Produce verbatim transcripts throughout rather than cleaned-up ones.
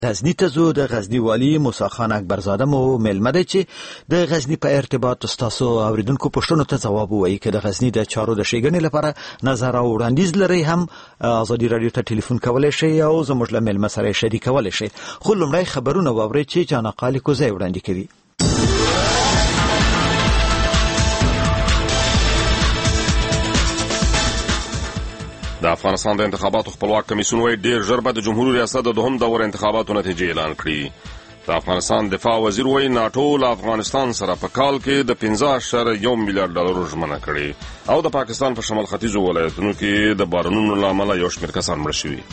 غزنی ته زو. د غزنی والی موسی خان اکبرزاده مو ملمه دی چې د غزنی په ارتباط تاسو اوریدونکو پوښتنو ته ځواب وایي. که د غزنی د چارو د ښېګڼې لپاره نظر او وړاندیز لرئ هم ازادي راډیو ته ټلیفون کولی شئ او زموږ له ملمه سره شریکولی شئ. خو لومړی خبرونه واورئ چې جانا قالي کوزی وړاندې کوي. د افغانستان د انتخاباتو خپلواک کمیسیون وايي ډېر ژر به د جمهوریت ریاست د دوهم دور انتخاباتو نتیجې اعلان کړي. د افغانستان دفاع وزیر وايي ناټو له افغانستان سره په کال کې د پنځه اعشاریه یو میلیارډ ډالرو ژمنه کړې او د پاکستان په شمال ختیځو ولایتونو کې د بارانونو له امله یو شمېر کسان مړه شوي.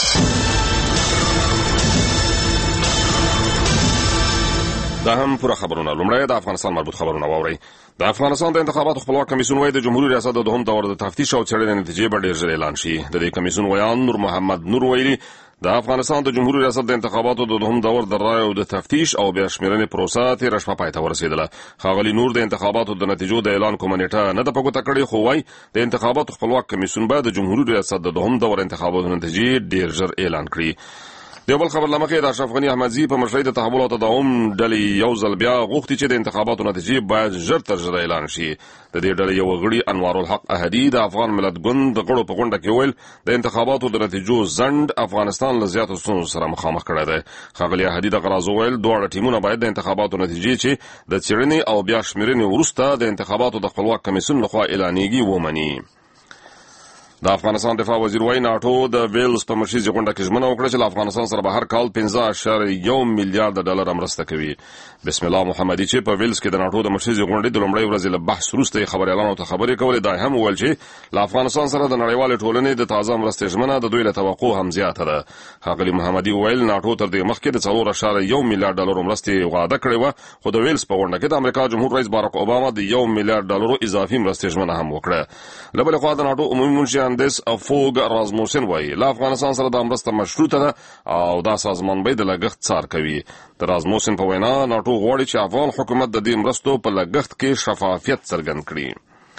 دا هم پوره خبرونه. لومړی د افغانستان مربوط خبرونه واورئ. د افغانستان د انتخاباتو خپلواک کمیسیون وايي د جمهوریت ریاست د دوهم دور د تفتیش او څېړنې نتیجې به ډېر ژر اعلان شي. د دې کمیسیون ویان نور محمد نور ویلي د افغانستان د جمهوریت ریاست د انتخاباتو د دوهم دور د رایو د تفتیش او بیا شمېرنې پروسه تېره شپه پای ته ورسېدله. ښاغلي نور د انتخاباتو د نتیجو د اعلان کومه نیټه نه ده په ګوته کړې، خو وایي د انتخاباتو خپلواک کمیسیون به د جمهوریت ریاست د دوهم دور انتخاباتو نتیجې ډېر ژر اعلان کړي. د بل خبر لمخې د اشرف غني احمدزي په مشرۍ د تحول او تداوم ډلې یو ځل بیا غوښتي چې د انتخاباتو نتیجې باید ژر تر ژره اعلان شي. د دې ډلې یو غړي انوار الحق احدي د افغان ملت ګوند د غړو په غونډه کې ویل د انتخاباتو د نتیجو ځنډ افغانستان له زیاتو ستونزو سره مخامخ کړی دی. ښاغلي احدي دغه راز وویل دواړه ټیمونه باید د انتخاباتو نتیجې چې د څېړنې او بیا شمېرنې وروسته د انتخاباتو د خپلواک کمیسیون لخوا اعلانېږي ومني. د افغانستان دفاع وزیر وايي ناټو د ویلز په مشرۍ غونډه کې ژمنه وکړه چې له افغانستان سره به هر کال پنځه اعشاریه یو میلیارډ ډالر مرسته کوي. بسم الله محمدي چې په ویلز کې د ناټو د مشرۍ غونډې د لومړۍ ورځې له بحث وروسته خبريالانو ته خبرې کولې، دا هم وویل چې له افغانستان سره د نړیوالې ټولنې د تازه مرستې ژمنه د دوی له توقع هم زیاته ده. ښاغلي محمدي وویل ناټو تر دې مخکې د څلور اعشاریه یو میلیارډ ډالرو مرستې وعده کړې وه، خو د ویلز په غونډه کې د امریکا جمهور رئیس باراک اوباما د یو میلیارډ ډالرو اضافي مرستې ژمنه هم وکړه. له بلې خوا د ناټو عمومي منشي اندیس افو رازموسن وایي له افغانستان سره د مرسته مشروطه ده او دا سازمان به د لګښت څار کوي. د رازموسن په وینا ناټو غواړي چې افغان حکومت د دې مرستو په لګښت کې شفافیت څرګند کړي.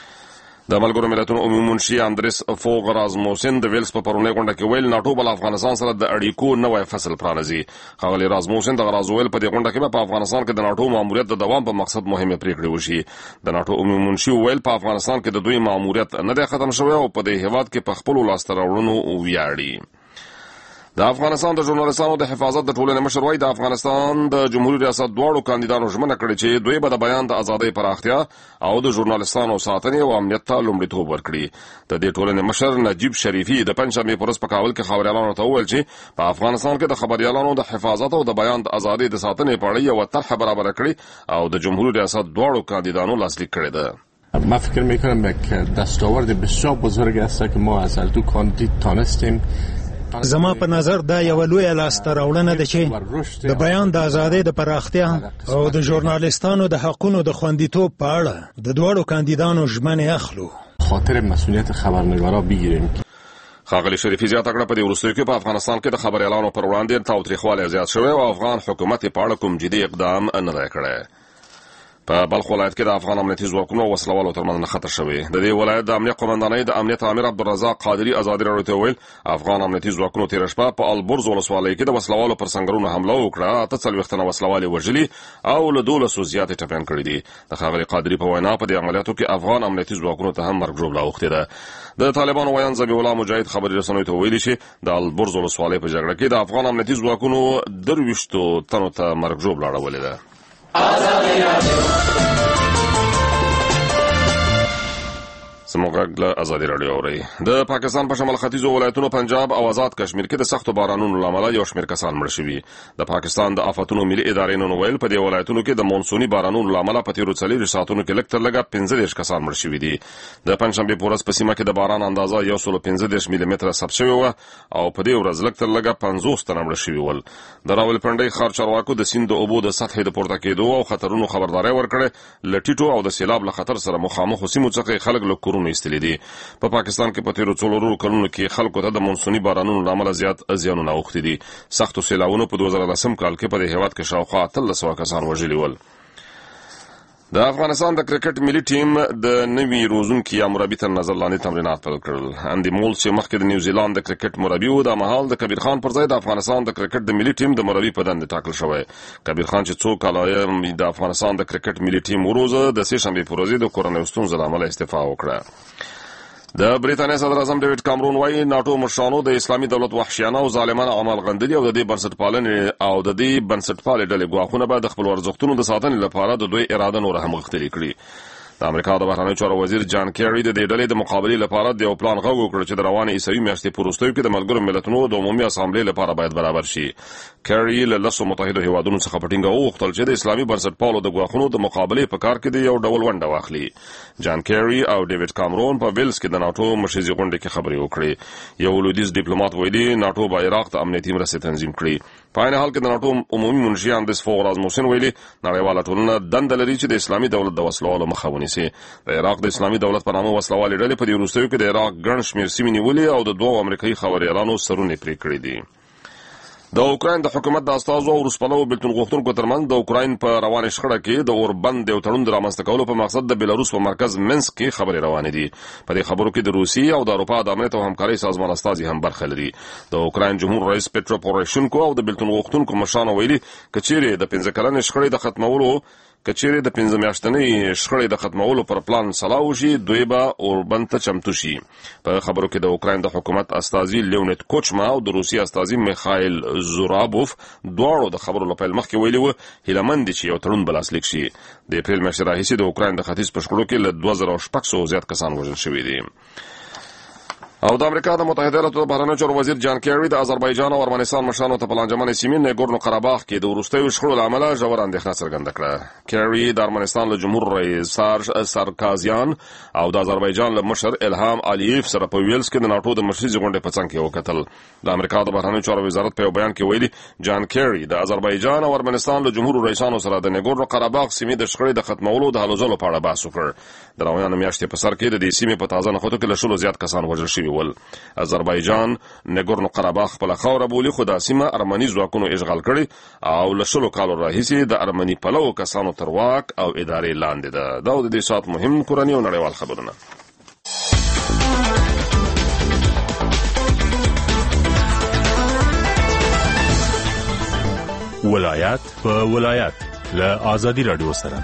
د ملګرو ملتونو عمومي منشي اندریس فوغ رازموسن د ویلز په پرونۍ غونډه کې ویل ناټو به له افغانستان سره د اړیکو نوی فصل پرانیزي. ښاغلي رازموسن دغه راز ویل په دې غونډه کې به په افغانستان کې د ناټو ماموریت د دوام په مقصد مهمه پریکړې وشي. د ناټو عمومي منشي ویل په افغانستان کې د دوی ماموریت نه دی ختم شوی او په دې هیواد کې په خپلو لاسته راوړنو ویاړي. د افغانستان د ژورنالستانو د حفاظت د ټولنې مشر وايي د افغانستان د جمهوریت ریاست دواړو کاندیدانو ژمنه کړې چې دوی به د بیان د ازادۍ پراختیا او د ژورنالستانو ساتنې او امنیت ته لومړیتوب ورکړي. د دې ټولنې مشر نجیب شریفي د پنجشنبې په ورځ په کابل کې خبريالانو ته وویل چې په افغانستان کې د خبريالانو د حفاظت او د بیان د ازادۍ د ساتنې په اړه یوه طرحه برابره کړې او د جمهوریت ریاست دواړو کاندیدانو لاسلیک کړې ده. من فکر میکنم یک دستاورد بسیار بزرگ است که ما از هر دو کاندید تانستیم. زما په نظر دا یو لوی لاسته راوړنه ده چې د بیان د ازادۍ د پراختیا او د ژورنالستانو د حقونو د خوندیتوب په اړه د دواړو کاندیدانو ژمنې اخلو. خاطر مسئولیت خبرنگارا بگیریم. ښاغلي شریفي زیاته کړه په دې وروستیو کې په افغانستان کې د خبريالانو پر وړاندې تاوتریخوالی زیات شوی او افغان حکومت په اړه کوم جدي اقدام نه دی کړی. په بلخ ولایت کې د افغان امنیتي ځواکونو او وسلوالو ترمنځ نښته شوې. د دې ولایت د امنیت قومندانۍ د امنیت امیر عبدالرزاق قادري ازادي راډیو ته ویل افغان امنیتي ځواکونو تېره شپه په البرز ولسوالۍ کې د وسلوالو پر سنګرونو حمله وکړه. اته څلوېښت تنه وسلوال یې وژلي او له دولسو زیاتې ټپیان کړي دي. د ښاغلي قادري په وینا په دې عملیاتو کې افغان امنیتي ځواکونو ته هم مرګ ژوبله اوښتې ده. د طالبانو ویان ذبیح الله مجاهد خبري رسنیو ته ویلي چې د البرز ولسوالۍ په جګړه کې د افغان امنیتي ځواکونو درویشتو تنو ته مرګ ژوبله اړولې ده. زموږ غږ له ازادي راډیو اورئ. د پاکستان په شمال ختیځو ولایتونو پنجاب او آزاد کشمیر کې د سختو بارانونو له امله یو شمېر کسان مړه شوي. د پاکستان د آفتونو ملي ادارې نن ویل په دې ولایتونو کې د مونسوني بارانونو له امله په تېرو څلېرویشت ساعتونو کې لږ تر لږه پنځه دېرش کسان مړه شوي دي. د پنجشنبې په ورځ په سیمه کې د باران اندازه یو سل پنځه دېرش ملي متره ثبت شوې وه او په دې ورځ لږ تر لږه پنځوس تنه مړه شوي ول. د راولپنډۍ ښار چارواکو د سیند د اوبو د سطحې د پورته کېدو او خطرونو خبرداری ورکړې. له ټیټو او د سیلاب له خطر سره مخامخو سیمو څخه خلک له کورونو ایستلي دي. په پاکستان کې په تیرو څلورو کلونو کې خلکو ته د مونسوني بارانونو له امله زیات زیانونه اوښتي دي. سختو سیلاوونو په دوه زره لسم کال کې په دې هېواد کې شاوخوا اتلس سوه کسان وژلي ول. د افغانستان د کرکټ ملي ټیم د نوي روزونکي یا مربي تر نظر لاندې تمرینات پیل کړل. اندي مولز چې مخکې د نیوزیلند د کرکټ مربي و، د مهال د کبیر خان پر ځای د افغانستان د کرکټ د ملي ټیم د مربي په دنده ټاکل شوی. کبیر خان چې څو کاله د افغانستان د کرکټ ملي ټیم وروزه، د سې شنبې په ورځ د کورونایي ستونزو له امله استعفا وکړه. د بریټانیا صدر اعظم ډیوډ کامرون وايي ناتو مشرانو د اسلامي دولت وحشیانه او ظالمانه عمل غندلي او د دې بنسټپالنې او د دې بنسټپالې ډلې ګواښونه به د خپل ارزښتونو د ساتنې لپاره د دوی اراده نور هم غښتلې کړي. د امریکا د بهرنیو چارو وزیر جان کیری د دې ډلې د مقابلې لپاره د یو پلان غوښتنه وکړه چې د روانې عیسوي میاشتې په وروستیو کې د ملګرو ملتونو د عمومي اسامبلې لپاره باید برابر شي. کیری له لسو متحده هیوادونو څخه په ټینګه وغوښتل چې د اسلامي بنسټپالو د ګواښونو د مقابلې په کار کې د یو ډول ونډه واخلي. جان کیری او ډیوډ کامرون په ویلز کې د ناتو مشري غونډه کې خبرې وکړې. یو لویدیز ډیپلوماټ ویلي ناتو به عراق ته امنیتي مرستې تنظیم کړي. په عین حال کې د ناتو عمومي منشي اندیس فوغراز موسین ویلي نړیواله ټولنه دنده لري چې د اسلامي دولت د وسلوالو مخه ونیسي. د عراق د اسلامي دولت په نامه وسلوالې ډلې په دې وروستیو کې د عراق ګڼ شمېر سیمې نیولې او د دوو امریکایي خبریالانو سرونه پرې کړي دي. د اوکراین د حکومت د استازو او روسپلو بلتون غوښتونکو ترمنځ د اوکراین په روانې شخړه کې د اوربند یو تړون د رامنځته کولو په مقصد د بیلاروس په مرکز منسک کې خبرې روانې دي. په دې خبرو کې د روسي او د اروپا د امنیت او همکارۍ سازمان استازي هم برخه لري. د اوکراین جمهور رئیس پټرو پوروشینکو او د بلتون غوښتونکو مشرانو ویلي کچېرې د پنځه کلنې شخړې د ختمولو کچېرې د پنځه میاشتنۍ شخړې د ختمولو پر پلان سلا وشي، دوی به اوربند ته چمتو شي. په خبرو کې د اوکراین د حکومت استازي لیونید کوچما او د روسي استازي میخایل زورابوف دواړو د خبرو له پیل مخکې ویلي وو هیله مند دي چې یو تړون به لاسلیک شي. د اپریل میاشتې راهیسې د اوکراین د ختیځ په شخړو کې له دوه زره شپږ سوه زیات کسان وژل شوي دي. او د امریکا د متحده ایالاتو د بهرنیو چارو وزیر جان کیری د آذربایجان او ارمنستان مشرانو ته په لانجمن سیمې نګورنو قرهباغ کې د وروستیو شخړو له امله ژوره اندېښنه څرګنده کړه. کیری د ارمنستان له جمهور رئیس سارج سارکازیان او د آذربایجان له مشر الهام الیف سره په ویلز کې د ناتو د مشري غونډې په څنګ کې وکتل. د امریکا د بهرنیو چارو وزارت په یو بیان کې ویلي جان کیری د آذربایجان او ارمنستان له جمهور رئیسانو سره د نګورنو قرهباغ سیمې د شخړې د ختمولو د هلو ځلو په اړه بحث وکړ. د روانه میاشتې په سر کې د دې سیمې په تازه نښتو کې له شلو زیات کسان وژل شوي ول. آذربایجان نګورنو قرهباغ خپله خاوره بولي، خو دا سیمه ارمني ځواکونو اشغال کړې او له شلو کالو راهیسې د ارمني پلو کسانو تر واک او ادارې لاندې ده. دا د دې ساعت مهم کورني او نړیوال خبرونه. ولایت په ولایت له آزادي رادیو سره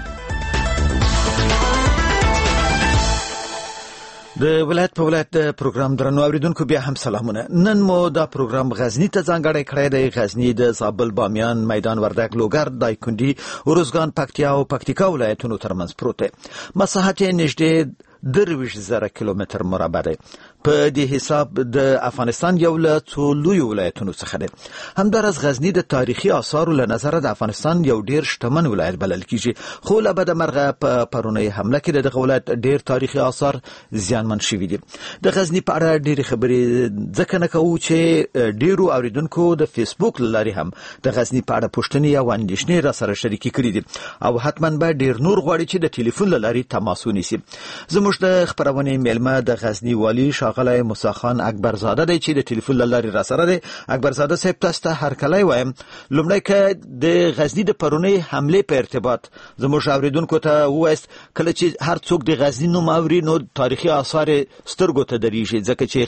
د ولایت په ولایت د پروګرام درنو اوریدونکو بیا هم سلامونه. نن مو دا پروګرام غزنی ته ځانګړی کړی دی. غزنی د زابل، بامیان، میدان وردګ، لوګر، دایکنډي، ارزګان، پکتیا او پکتیکا ولایتونو ترمنځ پروت دی. مساحت یې نږدې درویشت زره کیلومتر مربع دی. په دې حساب د افغانستان یو له څو لویو ولایتونو څخه دی. همدارس غزنی د تاریخي آثارو له نظره د افغانستان یو ډیر شتمن ولایت بلل کیږي، خو له بده مرغه په پرونی حمله کې دغه ولایت ډیر تاریخي آثار زیانمن شوي دي. د غزنی په اړه ډېرې خبرې ځکه نه کوو چې ډیرو اوریدونکو د فیسبوک له لارې هم د غزنی په اړه پوښتنې او اندېښنې را سره شریکې کړي دي او حتما به ډیر نور غواړي چې د ټلیفون له لارې تماس ونیسي. زموږ د خبرونې میلمه د غزنی والی ښاغلی موسی خان اکبرزاده دی چې د ټلیفون له لارې را سره دی. اکبرزاده صاحب تاسو ته هرکلی وایم. لومړی که د غزنی د پرونی حملې په ارتباط زموږ اوریدونکو ته ووایست، کله چې هر څوک د غزنی نوم اوري نو تاریخي آثار سترګو ته درېږي، ځکه چې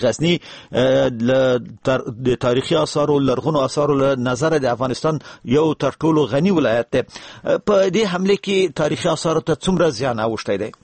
غزنی د تاریخي آثارو لرغونو آثارو له نظره د افغانستان یو تر ټولو غني ولایت دی. په دې حملې کې تاریخي آثارو ته څومره زیان اوښتی دی؟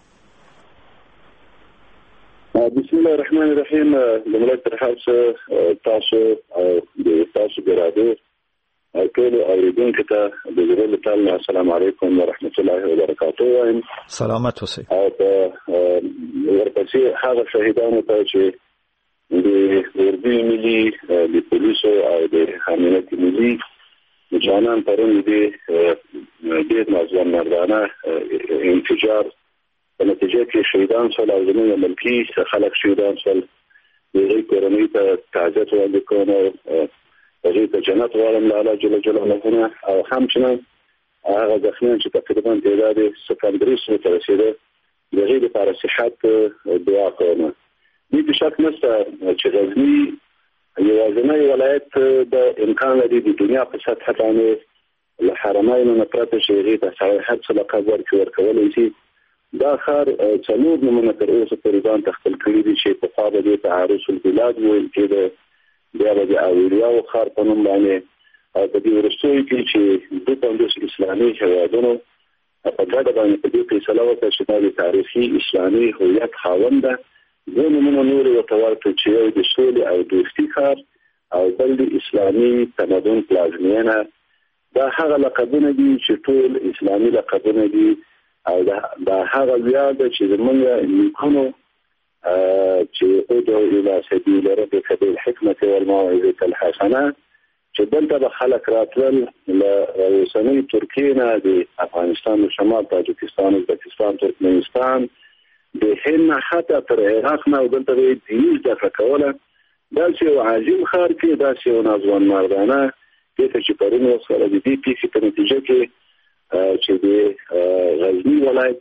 بسم الله الرحمن الرحیم. لومړی تر هر څه تاسو او د تاسو د راډیو ټولو اوریدونکو ته د زړه له تله السلام علیکم ورحمت الله وبرکاته وایم. سلامت اوسئ. او ورپسې هغه شهیدانو ته چې د اردو ملي د پولیسو او د امنیت ملي جانان پرون دي ډېر نازوان مردانه انفجار په نتیجه کې شهیدان شول او زموږ ملکي خلک شهیدان شول. د هغوی کورنۍ ته تعزیت وړاندې کوم او هغوی ته جنت غواړم له الله جل جلاله نه، او همچنان هغه زخمیان چې تقریبا تعداد یې څه کم درې سوو ته رسېده د هغوی لپاره صحت دعا کوم. دې کې شک نشته چې غزني یوازینی ولایت د امکان لري د دنیا په سطح باندې له حرمینو نه پرته چې هغې ته سیاحت څه لقب ورکړي ورکولی شي. دا ښار څلور نومونه تر اوسه پورې ځان ته خپل کړي دي چې پخوا به دې ته عروس البلاد ویل کېده، بیا به د اولیاو ښار په نوم باندې، او په دې وروستیو کې چې دوه پنځوس اسلامي هېوادونو په ګډه باندې په دې فیصله وکړه چې دا د تاریخي اسلامي هویت خاوند ده. دوه نومونه نورې ورته ورکړل چې یو د سولې او دوستي ښار او بل د اسلامي تمدن پلازمینه. دا هغه لقبونه دي چې ټول اسلامي لقبونه دي او دا هغه ویاړ ده چې زموږ نیکونو چې ادعو الى سبیل ربک بالحکمة والموعظة الحسنه چې دلته به خلک راتلل له اوسنۍ ترکیې نه د افغانستان د شمال، تاجکستان، ازبکستان، ترکمنستان، د هند نه حتی تر عراق نه، او دلته به یې دیني زده کړه کوله. داسې یو عظیم ښار کې داسې یو ناځوان مردانه دې ته چې پرون وسره د دې پیښې په نتیجه کې چې د غزني ولایت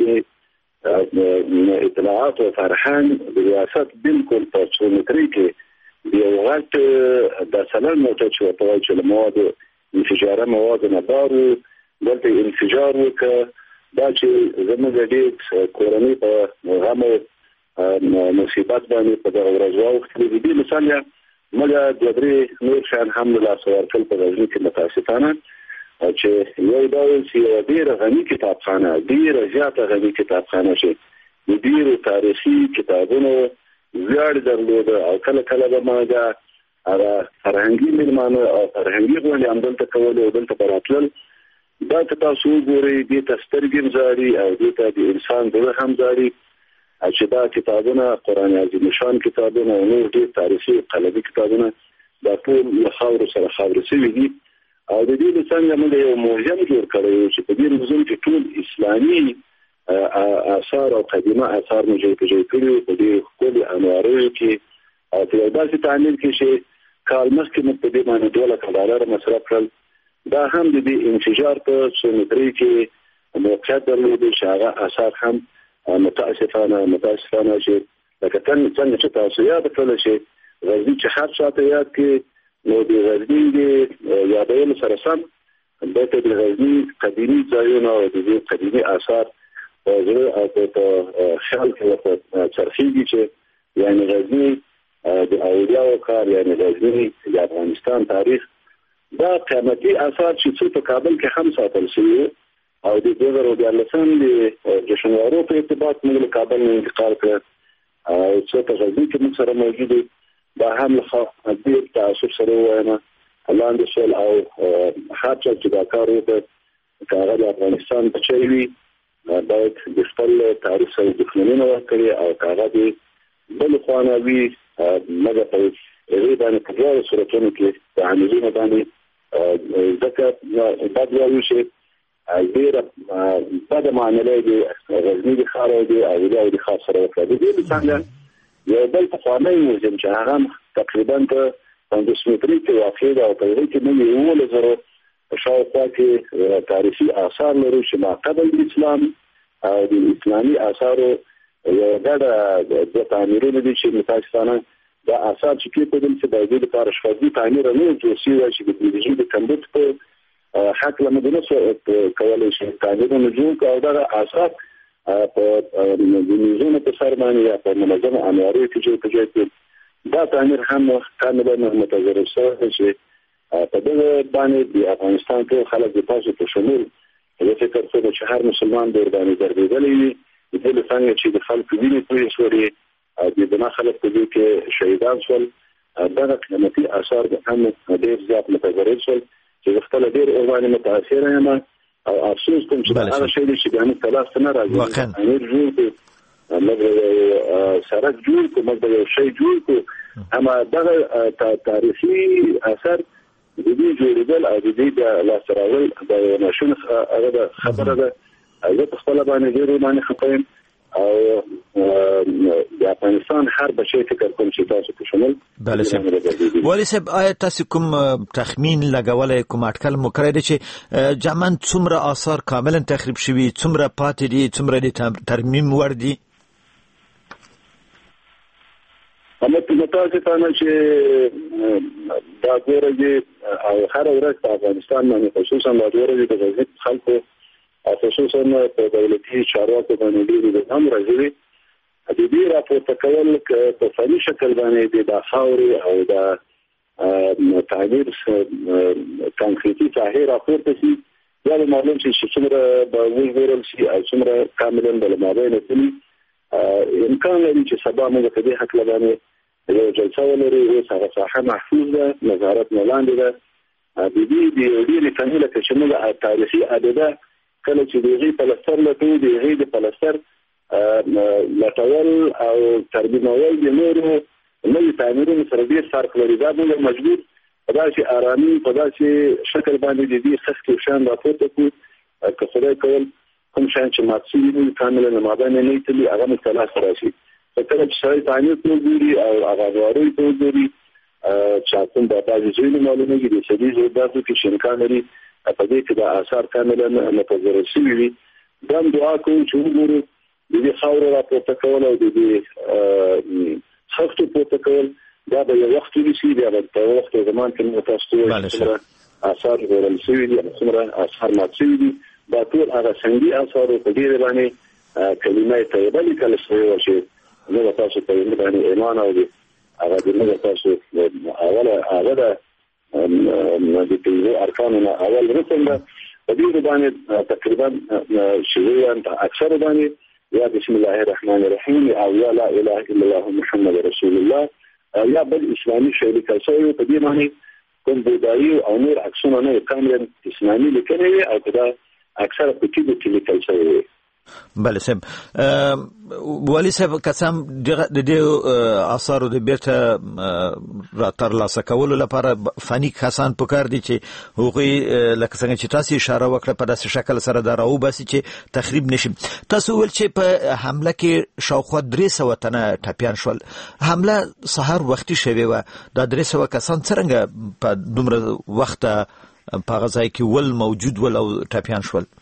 اطلاعات او فرهنګ د ریاست بالکل په څو متري کې د یو غټ د سلام موټر چې ورته وایي چې له مواد انفجاره مواد نه بارو دلته انفجار وکړه. دا چې زموږ د دې کورنۍ په غم او مصیبت باندې په دغه ورځ واوښتلې دي. دې مثال یا موږ د درې نور شیان هم له لاسه ورکړل په غزني کې متاسفانه، چې یو ډول چې یوه ډېره غني کتابخانه، ډېره زیاته غني کتابخانه چې د ډېرو تاریخي کتابونو ویاړ درلوده، او کله کله به ما دا فرهنګي مېلمانه او فرهنګي غونډې هم دلته کولې او دلته به راتلل. دا که تاسو وګورئ دې ته سترګې هم زاړي او دې ته د انسان زړه هم زاړي چې دا کتابونه قرآن عظیم شان کتابونه او نور ډېر تاریخي قلمي کتابونه دا ټول له خاورو سره خاورې شوي دي. او د دې له څنګه موږ یو موزیم جوړ کړی و چې په دې موزیم کې ټول اسلامي آثار او قدیمه آثار مو جوړ کړي وو په دې ښکلي انواریو کې، او په یو داسې تعمیل کې چې کال مخکې موږ په دې باندې دوه لکه ډالره مصرف کړل. دا هم د دې انفجار په څو مترۍ کې موقعیت درلودی چې هغه آثار هم متاسفانه متاسفانه چې لکه څنګه چې تاسو یاد کړل چې غزني چې هر چاته یاد کې نو د غزني د یادولو سره سم دلته د غزني قدیمي ځایونه او د دې قدیمي آثار په زړه او په خیال کې ورته څرخېږي چې یعنې غزني د اولیاو کار، یعنې غزني د افغانستان تاریخ، دا قیمتي آثار چې څو په کابل کې هم ساتل شوي او د دوه زره دیارلسم د جشنوارو په ارتباط موږ له کابل نه انتقال کړ او څو په غزني کې موږ سره موجود دي. دا هم له ډېر تعصب سره ووایم لاندې شول او هر چا چې دا کار وکړ که هغه د افغانستان بچی وي باید د خپل تاریخ سره دښمني نه ورکړي، او که هغه د بل خوا نه وي مګر په هغې باندې په دواړو صورتونو کې د عاملینو باندې ځکه بد وایو چې ډېره بده معامله د غزني د ښار او د اولیاو د ښار سره وکړه. د دې له څنګه یو بل پخوانی موزیم چې هغه تقریبا په پنځوس مترۍ کې واقع ده او په هغې کې موږ یولس زره شاوخوا کې تاریخي آثار لرو چې ما قبل د اسلام او د اسلامي آثارو یوه ګډه دوه تعمیرونه دي چې متاسفانه دا آثار چې کېښودل چې د هغې دپاره شپږ تعمیره نه وو جوړ شوي چې د ټکنالوژي د کمبود په هکله موږ نه شو کولی چې تعمیرونه جوړ کړو او دغه آثار په میوزیمونو په سر باندې یا په منظمو انواریو کې جوړ کړي. دا تعمیر هم کاملا متضرر شوی چې په دغه باندې د افغانستان ټول خلک د تاسو په شمول زه فکر کوم چې هر مسلمان د ورباندې ضربېدلی وي. د دې له څنګه چې د خلکو وینې تویې شولې او د بنا خلک په دې کې شهیدان شول، دغه قیمتي آثار هم ډېر زیات متضرر شول چې زه خپله ډېر ورباندې متاثره یم او افسوس کوم چې هغه شی دی چې بیا موږ ته لاسته نه راځي. امیر جوړ کړو، موږ سړک جوړ کړو، موږ یو شی جوړ کړو، اما دغه تاریخي اثر د دې جوړېدل او د دې د لاسته راوړل د یو ناشونې خبره ده. زه په خپله باندې ډېر باندې خفه یم او د افغانستان هر بچی فکر کوم چې تاسو په شمول. بله صاحب. والي صاحب آیا تاسو کوم تخمین لګولی کوم اټکل مو کړی دی چې جمعاً څومره آثار کاملا تخریب شوي، څومره پاتې دي، څومره د ترمیم وړ دي؟ اما متاسفانه چې دا ګورې او هر ورځ په افغانستان باندې خصوصا د ورځې د غزني خلکو او خصوصا په دولتي چارواکو باندې ډېر هم راځي د دې راپورته کول په فني شکل باندې د خاورې او د تعمیر کانکریټي ظاهر راپورته شي یا معلوم شي چې څومره به وګورل شي او څومره کاملا د مابین کې امکان لري چې سبا موږ په دې حق لبانه یو جلسه ولري او هغه ساحه محفوظ ده نظارت ملاندې ده د دې د دې کاناله چې موږ تاریخي اډه کله چې دغه پلستر لته دغه د پلستر لټول او ترمینول د نورو نوې تعمیرونو سره ډېر فرق لري دا موږ مجبور په داسې آرامي په داسې شکل باندې د دې سخت شان راپورته کوو که خدای کول کوم شان چې ماکسیمي کامل نه مابین نه تلي هغه مثلا سره شي کله چې شای تعمیر کوي او هغه واري کوي چې کوم د تاسو ځینې معلومه دي چې دې زړه کې شنکان لري په دې کې د آثار کاملا متضرر شوي وي دا دعا کوم چې وګورو د دې خاور راپورته کول او د دې سخت راپورته کول دا به یو وخت وشي بیا په وخت زمان کې نو تاسو ته آثار ورل شوي دي څومره آثار مات شوي دي دا ټول هغه څنګه آثار په دې باندې کلمه طیبه لیکل شوی و چې نو تاسو ته یې باندې ایمان او هغه د نو تاسو اوله هغه د دې ارکانونه اول رکن ده په دې باندې تقریبا شیوعان اکثر باندې یا بسم الله الرحمن الرحیم او یا لا اله الا الله محمد رسول الله یا بل اسلامي شی لیکل شوی په دې باندې کوم بودایي او نور عکسونه نه کاملا اسلامي لیکل او دا اکثر په کې د لیکل شوی بله سم ولی صاحب قسم د دې آثارو د بیرته را ترلاسه کولو لپاره فني کسان پکار دي چې هغوی لکه څنګه چې تاسو اشاره وکړه په داسې شکل سره دا راوباسي چې تخریب نشي. تاسو ول چې په حمله کې شاوخوا درې سوه تنه ټپیان شول. حمله سهار وختي شوې وه. دا درې سوه کسان څرنګه په دومره وخته په هغه ځای کې ول موجود ول او ټپیان شول؟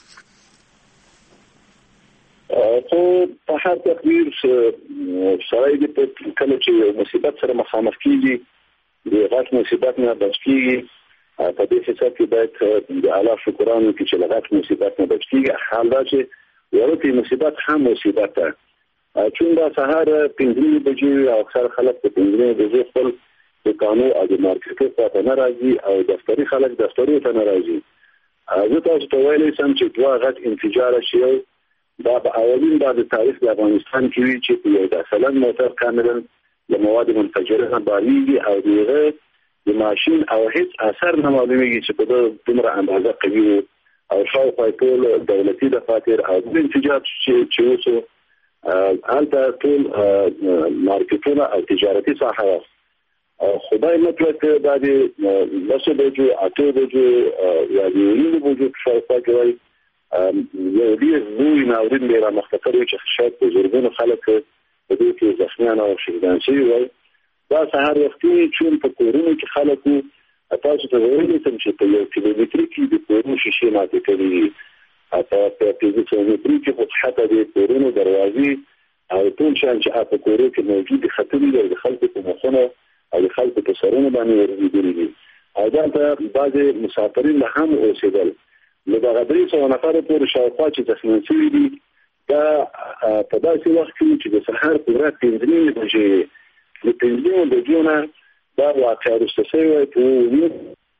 خو په هر تقدیر سره د کله چې مصیبت سره مخامخ کیږي د غټ مصیبت نه بچ کیږي په دې حساب کې باید د الله شکرانه کې چې لغت مصیبت نه بچ کیږي حال دا چې ورته مصیبت هم مصیبت ده چون دا سهار پنځه بجې او اکثر خلک په پنځه بجې خپل دکانو او د مارکیټ ته نه راځي او دفتري خلک دفتري ته نه راځي زه تاسو ته ویلې سم چې دوه غټ انفجار شي دا په اولین دا د تاریخ د افغانستان کې وی چې په یو داسلن موټر کاملا د مواد منفجره نه باندې او دغه د ماشين او هیڅ اثر نه معلومیږي چې په دومره اندازه قوي او شاوخوا ټول دولتي دفاتر او د انفجار چې چې وسو هلته ټول مارکیټونه او تجارتي ساحه خدای مطلق دا د لسو بجو اته بجو یا د یو بجو شاوخوا کې یو ډیر لوی ناورین دی را مختصر چې شاید په زرګونو خلک په دې کې زخمیان او شهیدان شوي وي. دا سهار وختي چې په کورونو کې خلکو تاسو ته ویلي سم چې په یو کیلومتر کې د کورونو شیشې ماتې کړي اته په پنځه سوه مترو کې خو حتی د کورونو دروازې او ټول شان چې په کورونو کې موجود خطرې دي د خلکو په مخونو او د خلکو په سرونو باندې ورغلي دي او دا ته بعض مسافرین له هم اوسېدل نو دا غدري څو نفر پورې شاوخوا چې تخمین شوي دي دا په داسې وخت کې چې د سهار په ورځ پنځه بجې د پنځه بجو نه دا واقع وروسته شوی وای په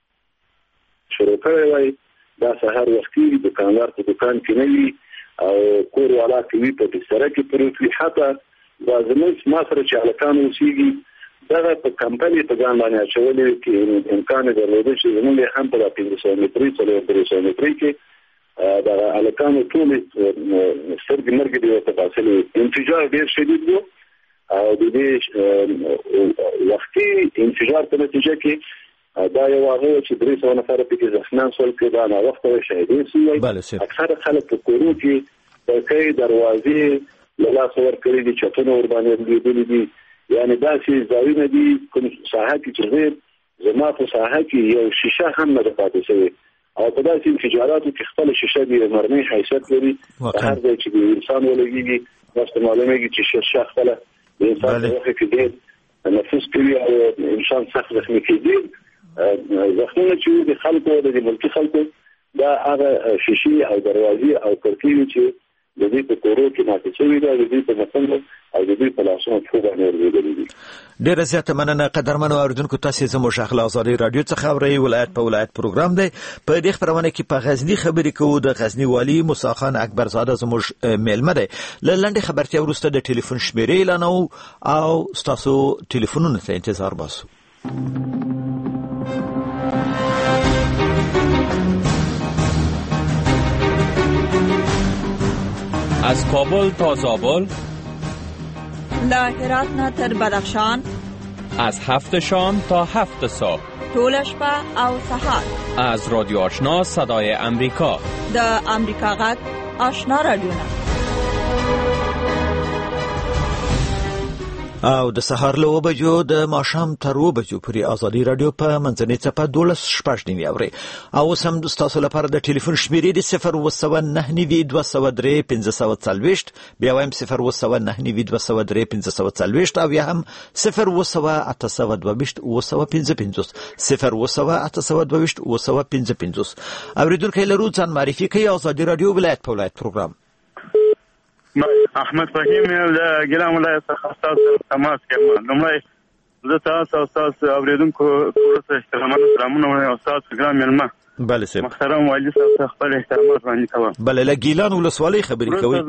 شروع کړی وای دا سهار وخت کې دکاندار په دکان کې نه وي او کور والا کوي په بستر کې پروت وي حتی دا زموږ ما سره چې هلکان اوسېږي دغه په کمپنۍ په ځان باندې اچولې کې امکان درلوده چې زموږ هم په پنځه سوه متري څلور درې سوه متري کې دا هلکانو ټول سترګې مرګې دی ورته پاسلې انفجار ډېر شدید و او د دې وختي انفجار په نتیجه کې دا یو هغه چې درې سوه نفر پکې زخمیان شول کې دا ناوخته شهیدان شوي اکثر خلک په کورونو کې پرکې دروازې له لاسه ورکړي دي چتونه ورباندې لیدلي دي یعنی دا چې ځایونه دي کوم ساحه کې چې زما په ساحه کې یو شیشه هم نه پاتې شوی او په داسې انفجاراتو کې خپل شیشه د مرمۍ حیثیت لري هر ځای چې د انسان ولګېږي تاسو معلومه کې چې شیشه خپل د انسان په کې ډېر نفوس کوي او انسان سخت زخمي کېږي. زخمونه چې د خلکو د ملکي خلکو دا هغه شیشې او دروازې او کړکۍ چې د دې په کورو کې ماته شوي ده، د دې په مسند او د دې په لاسونو څو باندې ورغلي دي. ډیره زیاته مننه قدرمنو اوریدونکو، تاسو زموږ اخلاق آزادي رادیو څخه اورئ. ولایت په ولایت پروګرام دی. په دې خبرونه کې په غزنی خبرې کوو. د غزنی والی موسی خان اکبرزاده زموږ میلمه دی. لنډه خبرتیا وروسته د ټلیفون شمیرې اعلانو او تاسو ټلیفونونو ته انتظار باسو. از کابل تا زابل، له هرات نه تر بدخشان، از هفت شام تا هفت صبح، طول شپه او سحر، از رادیو آشنا صدای امریکا، د امریکا غږ آشنا رادیو نه، او د سهار له بجو د ماښام تر و بجو پورې آزادي رادیو په منځنۍ څپه دولس شپږ نیمې اوري. او سم تاسو لپاره د ټلیفون شمیرې د صفر اووه سوه نهه نوي دوه سوه درې پنځه سوه څلوېښت، بیا وایم صفر اووه سوه نهه نوي دوه سوه درې پنځه سوه څلوېښت، او یا هم صفر اووه سوه اته سوه دوه ویشت اووه سوه پنځه پنځوس، صفر اووه سوه اته سوه دوه ویشت اووه سوه پنځه پنځوس. اوریدونکي لرو ځان معرفي کوي. آزادي رادیو ولایت په ولایت پروګرام. احمد فهیم د ګیلان ولایت څخه تاسو تماس کوم. لومړی زه تاسو او تاسو اوریدونکو ټول احترامونه سلامونه او تاسو ګرام ملما. بله سه محترم والي صاحب خپل احترامات باندې کوم. بله له ګیلان ولسوالۍ خبرې کوي.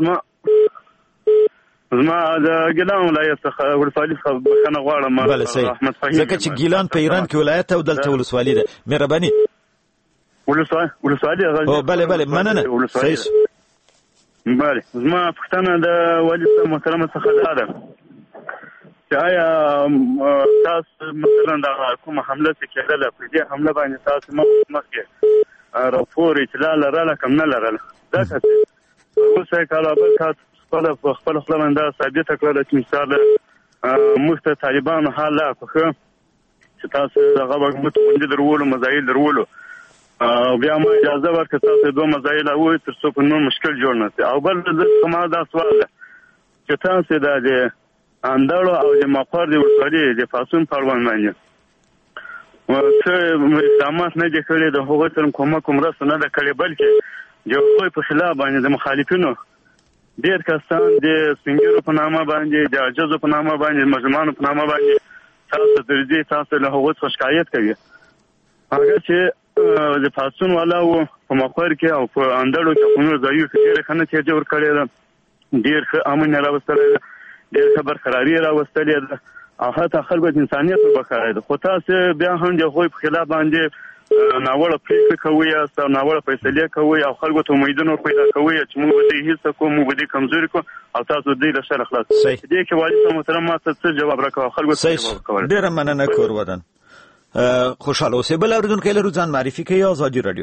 زما د ګیلان ولایت څخه ولسوالۍ څخه بخښنه غواړم. بله سه ځکه چې ګیلان په ایران کې ولایت او دلته ولسوالۍ ده. مهرباني ولسوالۍ ولسوالۍ او بله بله مننه. صحیح. بله زما پښتنه د والي صاحب محترم څخه دا ده چې آیا تاسو مثلا د کومه حمله چې کېدله په دې حمله باندې تاسو مخکې راپور اطلاع لرله کوم نه لرله؟ دا څه اوس یې کالابل تاسو خپل خپل خپل باندې ثابته کړله چې مثال موږ ته طالبانو حال لا خوښه چې تاسو هغه وخت باندې درولو مزایل درولو او بیا ما اجازه ورکړه تاسو دوه مزایل او تر څو په نو مشکل جوړ نه شي. او بل کومه دا سوال ده چې تاسو د اندړو او د مقر د ولسوالۍ د پاسون پروان باندې څه اقدامات نه دي کړي، د هغو سره کومه کوم مرسته نه ده کړې، بلکې د هغوی په خلاف باندې د مخالفینو ډېر کسان د سپینګیرو په نامه باندې، د عجزو په نامه باندې، د مجرمانو په نامه باندې تاسو درځي، تاسو له هغو څخه شکایت کوي. هغه چې د پاسون والا و په مقر کې او په اندړو کې په نور ځایو کې ډېره ښه نتیجه ورکړې ده، ډېر ښه امن یې راوستلی ده، ډېر ښه برقراري یې راوستلې ده او حتی خلکو د انسانیت وربښلی ده. خو تاسو بیا هم د هغوی په خلاف باندې ناوړه پرېکړې کوئ او ناوړه فیصلې کوئ او خلکو ته امیدونه پیدا کوئ چې موږ به دې هېڅ کوو، موږ به دې کمزوري کړو او تاسو دې له شره خلاص. دې کې والي صاحب محترم ما ته څه جواب راکوه؟ خلکو ته جواب ورکول. ډېره مننه کور ودان. خوشحاله اوسئ. بل اوریدونکی لرو ځان معرفي کوي. آزادي رادیو.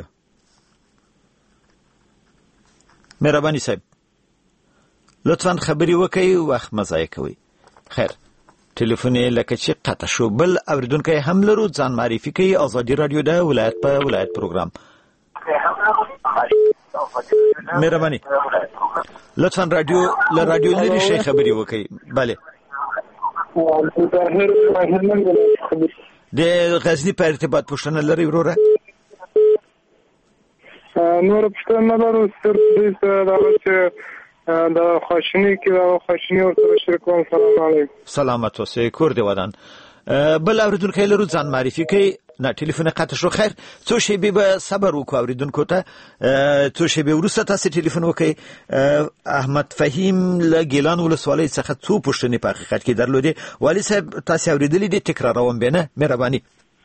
مهرباني صاحب لطفا خبري وکړئ، وخت مه ضایع کوئ. خیر ټلیفون یې لکه چې قطع شو. بل اوریدونکی هم لرو ځان معرفي کوي. آزادي رادیو د ولایت په ولایت پروګرام. مهرباني لطفا رادیو له رادیو لري شي خبري وکړئ. بله د غزنی په ارتباط پوښتنه لري وروره؟ نور پوښتنه لرو، صرف دې دا چې د خواشینی کې دا خواشینی ورته شریکوم. سلام علیکم. سلامت اوسئ. کور دی ودان. بل اوریدونکی لرو ځان معرفي کوي. نه ټلیفون قطع شو. خیر څو شیبې به صبر وکړو اوریدونکو ته. څو شیبې وروسته تاسو ټلیفون وکړئ. احمد فهیم له ګیلان ولسوالۍ څخه څو پوښتنې په حقیقت کې درلودې. والي صاحب تاسو اوریدلې دي؟ تکراروم به نه؟ مهرباني.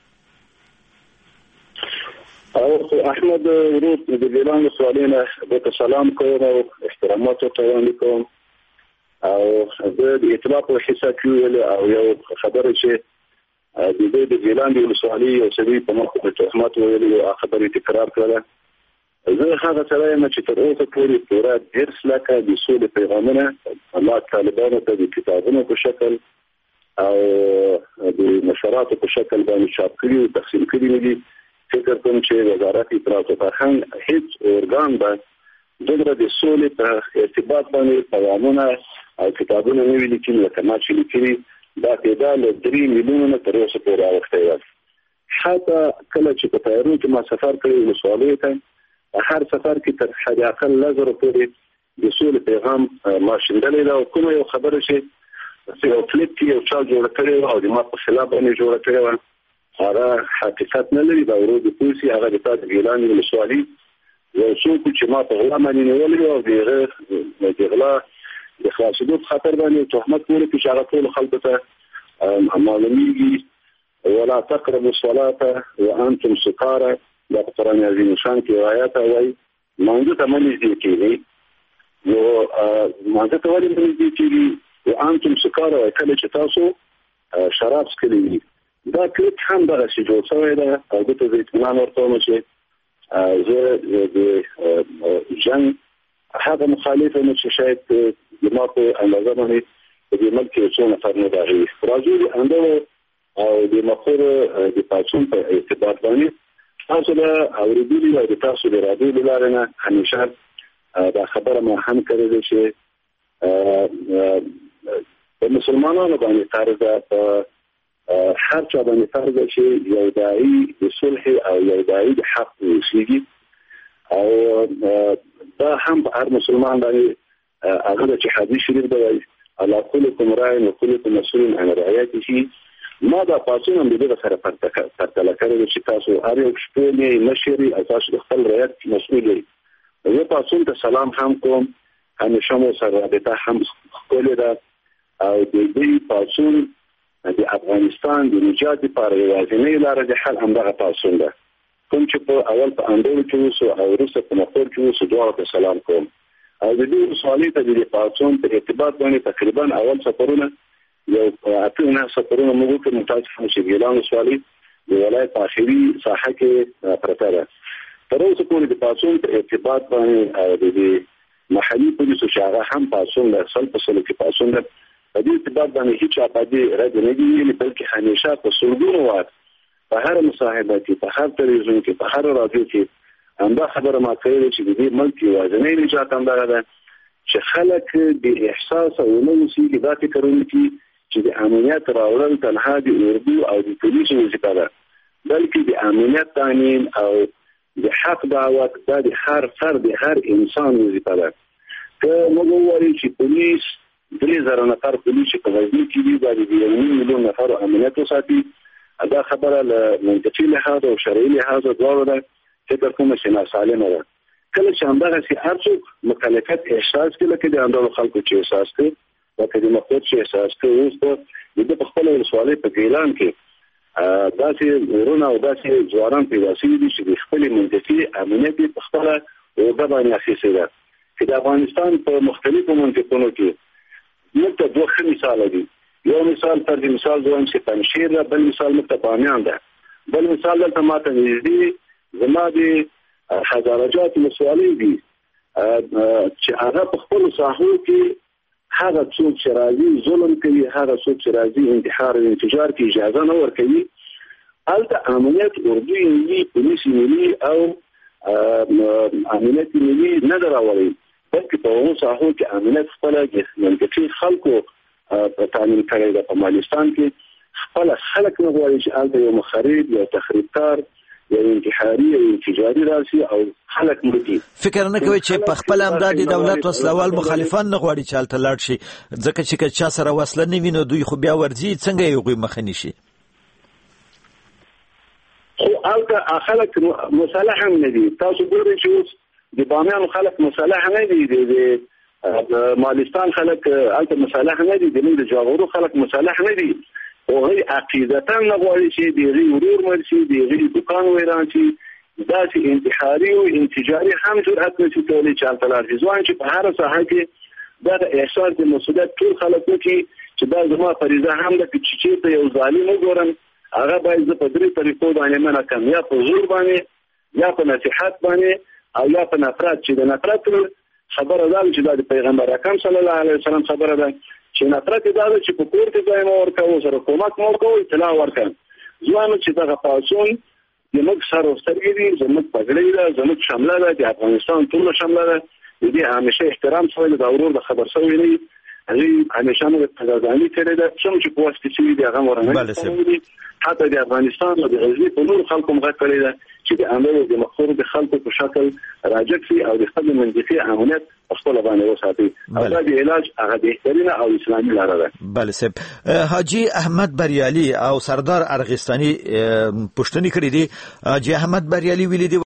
او احمد ورود د ګیلان ولسوالۍ نه به سلام کوم او احترامات ورته وړاندې کوم. او زه د اطلاع په حساب کې او یو خبره چې د دې د ګیلان ولسوالۍ او سړي په مخ کې تهمت ویلي او خبرې تکرار کړله. زه هغه سره یم چې تر اوسه پورې پوره درس لکه د سولې پیغامونه الله طالبانو ته د کتابونو په شکل او د نشراتو په شکل باندې چاپ کړي او تقسیم کړي نه دي. فکر کوم چې وزارت اطلاعات او فرهنګ هیڅ ارګان به دغه د سولې په ارتباط باندې پیغامونه او کتابونه نوي لیکلي لکه ما چې لیکلي دا پیدا له درې میلیونه تر اوسه پورې اوښتی وه. حتی کله چې په طیارو کې ما سفر کړی ولسوالیو ته هر سفر کې تر حد اقل لزرو پورې د سولې پیغام ما شیندلی ده او کومه یو خبره چې یو کلیپ کې یو چا جوړه کړې وه او د ما په خلاف باندې جوړه کړې وه هغه حقیقت نه لري. دا ورو د پوسي هغه د تا د ګیلان ولسوالي یو څوک چې ما په غلا باندې نیولې او د هغه د غلا د خلاصېدو په خاطر باندې تهمت کولو کې چې هغه ټولو خلکو ته معلومیږي ولا تقربوا الصلاة وانتم سکارى دا په قرآن عظیم شان کې آیات وایي مانځه ته مه نږدې کېږئ نو مانځه ته ولې مه نږدې کېږي وانتم سکارى وایي کله چې تاسو شراب څښلي وي. دا کلیپ هم دغسې جوړ شوی ده او ده ته زه اطمینان ورکوم چې زه د جنګ هغه مخالف یم چې شاید زما په اندازه باندې په دې ملک کې څو نفر نه داغي راځي د اندو او د مخور د پاتون په ارتباط باندې تاسو له اوریدلي او د تاسو د رادیو له لارې نه همیشه دا خبره ما هم کړې ده چې د مسلمانانو باندې طرز په هر چا باندې فرض چې یو داعي د صلح او یو داعي د حق وسیږي او دا هم هر مسلمان باندې هغه چې حدیث شریف دی الله کلکم راع و کلکم مسئول عن رعیته ما دا پاسونه د دې سره پرتله کړی چې تاسو هر یو شپې نشری اساس د خپل رعیت مسئول دی. زه تاسو ته سلام هم کوم همیشه مو سره رابطه هم کولی ده او د دې پاسون د افغانستان د نجات لپاره یوازینۍ لاره د حل همدغه پاڅون ده. کوم چې په اول په اندورو کې اوسو او وروسته په مخور کې اوسو دواړو ته سلام کوم او د دې ولسوالۍ ته د پاڅون په ارتباط باندې تقریبا اول سفرونه یو اته نه سفرونه موږ ته متاسفانه چې ګیلان ولسوالۍ د ولایت په اخري ساحه کې پرته ده. تر اوسه پورې د پاڅون په ارتباط باندې او د محلي پولیسو چې هغه هم پاڅون ده سل په سلو کې پاڅون ده په دې ارتباط باندې هیڅ اپادي رد نه دي بلکې همیشه په سلګونو وخت په هر مصاحبه کې په هر تلویزیون کې په هر رادیو کې همدا خبره ما کړې چې د دې ملک یوازینۍ نجات همدغه ده چې خلک د احساس او نه وسیږي دا فکرونه کوي چې د امنیت راوړل تنها د اردو او د پولیسو وظیفه ده بلکې د امنیت تامین او د حق دعوت دا د هر فرد هر انسان وظیفه ده. که موږ ووایو چې پولیس درې زره نفر پولیس په غزني کې دي دا د یو میلیون نفر امنیت وساتي دا خبره له منطقي لحاظ او شرعي لحاظ دواړو ده فکر کوم چې ناسالمه ده. کله چې همدغسې هر څوک مکلفیت احساس کوي لکه د همدغو خلکو چې احساس کوي لکه د مخور چې احساس کوي اوس په د په خپله ولسوالۍ په ګیلان کې داسې ورونه او داسې ځوانان پیدا شوي دي چې د خپلې منطقي امنیت یې په خپله اوږه باندې اخیستې ده چې د افغانستان په مختلفو منطقونو کې موږ ته دوه ښه مثاله دي. یو مثال پر دې مثال زه وایم چې پنجشیر ده بل مثال موږ ته بامیان ده بل مثال دلته ما ته نږدې زما د هزاره جات ولسوالۍ دي چې هغه په خپلو ساحو کې هغه څوک چې راځي ظلم کوي هغه څوک چې راځي انتحار او انفجار کې اجازه نه ورکوي. هلته امنیت اردوی ملي پولیس ملي او امنیت ملي نه ده راوړی بلکې په هغو ساحو کې امنیت خپله منطقي خلکو په تامین کړی ده. په مالستان کې خپله خلک نه غواړي چې هلته یو مخرب یو تخریبکار یو انتحاري یو انفجاري راشي او خلک مړي. فکر نه کوي چې په خپل امداد د دولت وسلوال مخالفان نه غواړي چې هلته لاړ شي ځکه چې چا سره وسله نه وي نو دوی خو بیا ورځي څنګه یې هغوی مخه نیسي. خو هلته خلک مسلح هم نه دي. تاسو ګورئ چې اوس د بامیانو خلک مسلح نه دي د مالستان خلک هلته مسلح نه دي د موږ د جاغورو خلک مسلح نه دي او هغوی عقیدتا نه غواړي چې د هغوی ورور مړ شي د هغوی دوکان ویران شي داسې انتحاري او انفجاري هم جرأت نشي کولی چې هلته لاړ شي. ځوان چې په هره ساحه کې دا د احساس د مسؤلیت ټول خلک وکړي چې دا زما فریضه هم ده چې چېرته یو ظالم وګورم هغه باید زه په درې طریقو باندې منع کړم یا په زور باندې یا په نصیحت باندې او یا په نفرت چې د نفرت خبره ده چې دا د پیغمبر اکرم صلی الله علیه وسلم خبره ده چې نفرت دا ده چې په کور کې ځای مو ورکوو سره کومک مو ورکوو اطلاع ورکړم. ځوانو چې دغه پاڅون زموږ سر او سترګې دي زموږ پګړۍ ده زموږ شمله ده د افغانستان ټوله شمله ده د دې همیشه احترام سوی د اورور د خبر سوی نه هغه همیشه موږ تګاځاني کړی دا څنګه چې په واسطه چې دی هغه ورنه حتی د افغانستان او د غزنی په نور خلکو مغه کړی دا چې د امنیت د مخور د خلکو په شکل راجک سي او د خپل منځفي امنیت خپل باندې وساتي او دا د علاج هغه د احترام او اسلامي لاره ده. بله سب حاجی احمد بریالي او سردار ارغستاني پښتني کړی دی. حاجی احمد بریالي ویلي دی